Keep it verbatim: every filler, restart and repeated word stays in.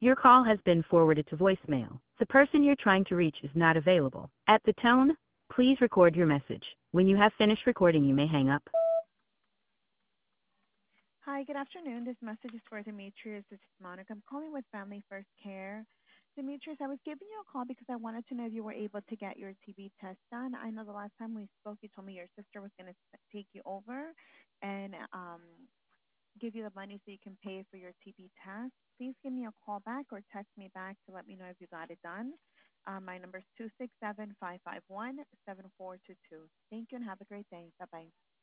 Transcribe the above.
Your call has been forwarded to voicemail. The person you're trying to reach is not available. At the tone, please record your message. When you have finished recording, you may hang up. Hi, good afternoon. This message is for Demetrius. This is Monica. I'm calling with Family First Care. Demetrius, I was giving you a call because I wanted to know if you were able to get your T B test done. I know the last time we spoke, you told me your sister was going to take you over and um, give you the money so you can pay for your T B test. Please give me a call back or text me back to let me know if you got it done. Um, my number is two six seven, five five one, seven four two two. Thank you and have a great day. Bye-bye.